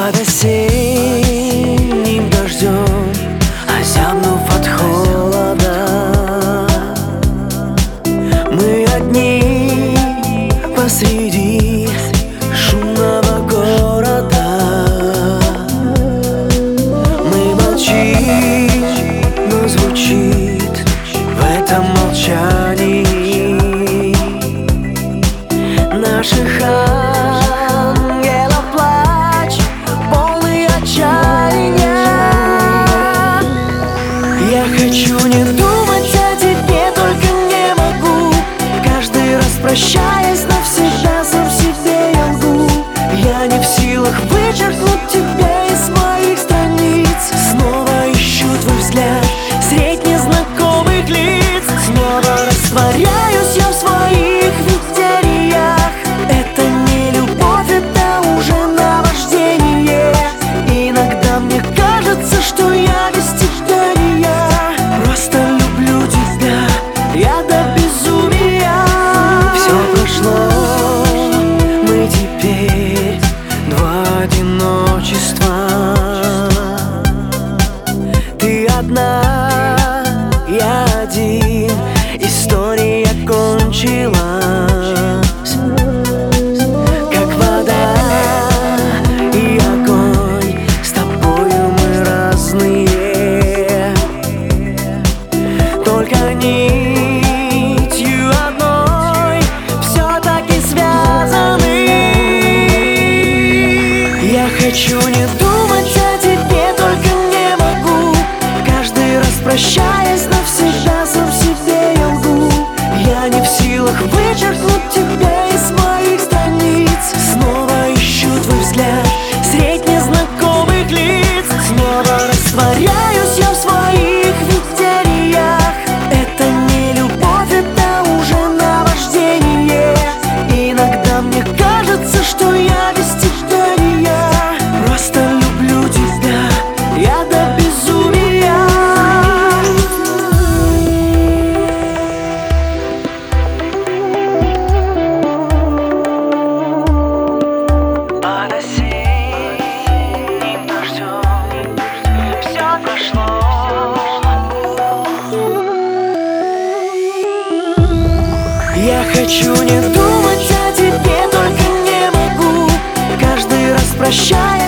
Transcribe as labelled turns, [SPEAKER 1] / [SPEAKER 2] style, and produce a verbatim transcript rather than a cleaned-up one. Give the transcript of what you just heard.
[SPEAKER 1] Под осенним дождем, озябнув от холода, мы одни посреди шумного города. Мы молчим, но звучит в этом молчании наших ангелов плач, полный отчаяния. Я хочу не думать о тебе, только не могу. Каждый раз прощаясь навсегда, сам себе я лгу. Я не в силах вычеркнуть тебя из моих страниц. Снова ищу твой взгляд средь незнакомых лиц. Снова растворяюсь я в своих видениях. Это не любовь, это уже наваждение. Иногда мне кажется, что я без тебя не я. Просто люблю тебя, я до безумия. Все прошло, мы теперь два одиночества. Ты одна, я один, история кончилась. Как вода и огонь, с тобою мы разные, только нитью одной все-таки связаны. Я хочу не думать о тебе, только не могу. Каждый раз прощаясь навсегда, сам себе я лгу. Я не в силах вычеркнуть тебя из моих страниц. Снова ищу твой взгляд средь незнакомых лиц. Снова растворяюсь я в своих видениях. Это не любовь, это уже наваждение. Иногда мне кажется, что я без тебя не я. Просто люблю тебя, я до безумия. Под осенним дождем все прошло. Я хочу не думать о тебе, только не могу. Каждый раз прощаясь